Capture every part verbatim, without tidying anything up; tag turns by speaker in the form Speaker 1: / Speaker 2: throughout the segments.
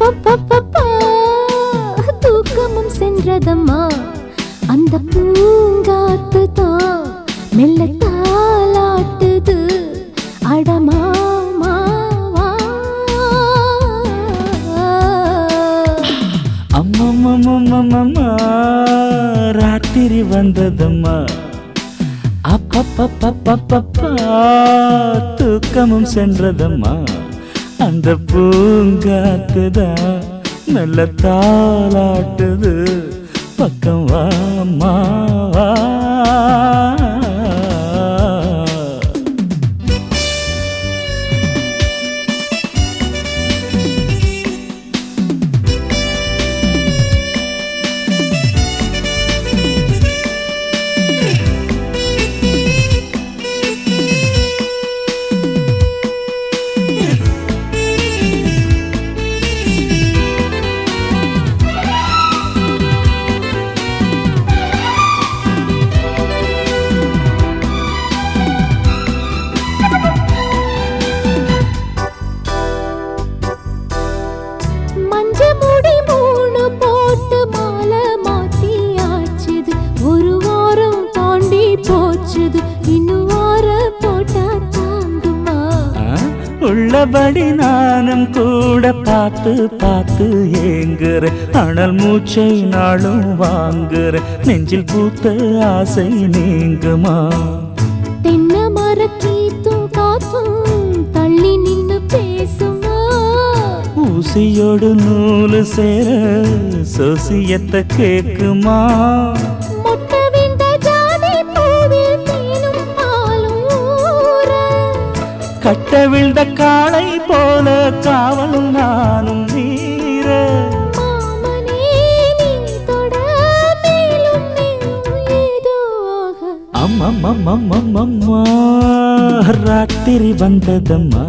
Speaker 1: அப்பப்பப்பப்பா தூக்கமும் சென்றதம்மா அந்த பூங்காத்து தான் மெல்ல தாலாட்டுது அடமாமா
Speaker 2: அம்மம்மம்மம்மம்மா ராத்திரி வந்ததம்மா அப்பப்பப்பப்பப்பா தூக்கமும் சென்றதம்மா அந்த பூங்காத்துதான் நல்ல தாலாட்டுது பக்கம் வாமா வா உள்ளபடி நானும் கூட பார்த்து பார்த்து ஏங்குறேன் அனல் மூச்சை நாளும் வாங்குறேன் நெஞ்சில் பூத்த ஆசை நீங்குமா
Speaker 1: தென்னை மரக்கீத்தும் காத்தும் தள்ளி நின்னு பேசுமா
Speaker 2: ஊசியோடு நூலு சேர சோசியத்தை கேக்குமா கட்ட விழுந்த காளை போல காவலும் நானும் நீர அம்மம்மம்மம்மம்மா ராத்திரி வந்ததம்மா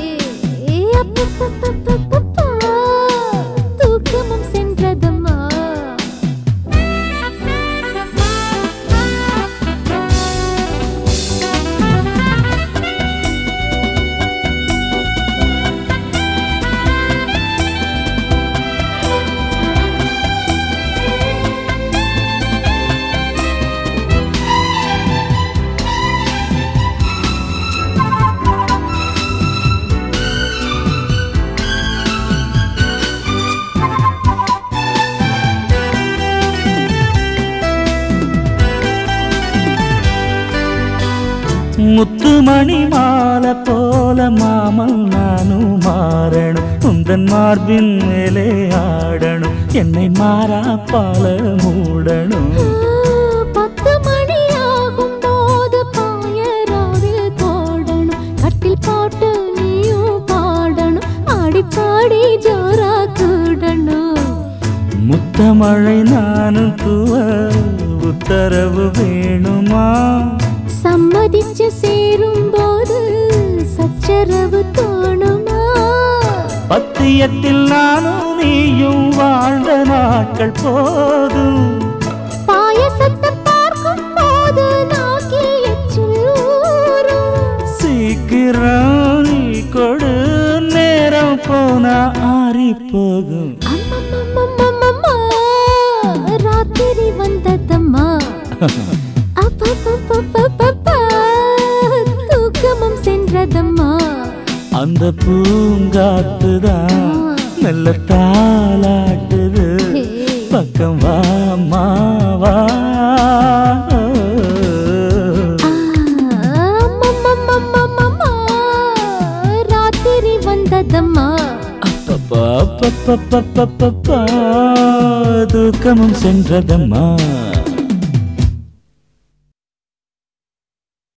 Speaker 1: தூக்கமும் சென்றதம்மா
Speaker 2: முத்துமணி மாலை போல மாமல் நானும் மாறணும் உந்தன் மார்பின் மேலே ஆடணும் என்னை மாறா பால மூடணும்
Speaker 1: பத்து மணி ஆகும் போது பாயராவில் போடணும் கட்டில் பாட்டு நீயும் பாடணும் ஆடி பாடி ஜோரா கூடணும்
Speaker 2: முத்தமழை நானும் தூவ உத்தரவு வேணுமா
Speaker 1: சம்மதிச்சு சேரும் போது சச்சரவு தோணுமா
Speaker 2: பத்தியத்தில் நானும் நீயும் வாழ்ந்த நாட்கள் போதும்
Speaker 1: பாயசத்தை பார்க்கும் போது நாக்கில் எச்சில் ஊறும்
Speaker 2: சீக்கிரம் நீ கொடு நேரம் போனா ஆறி போகும்
Speaker 1: அம்மம்மம்மம்மம்மா ராத்திரி வந்ததம்மா அப்பப்பப்பப்பப்பா தூக்கமும் சென்றதம்மா
Speaker 2: அந்த பூங்காத்துதான் நல்ல தாலாட்டுது பக்கம் வாமா வா
Speaker 1: அம்மம்மம்மம்மம்மா ராத்திரி வந்ததம்மா
Speaker 2: அப்பப்பா அப்பப்பப்பப்பப்பா தூக்கமும் சென்றதம்மா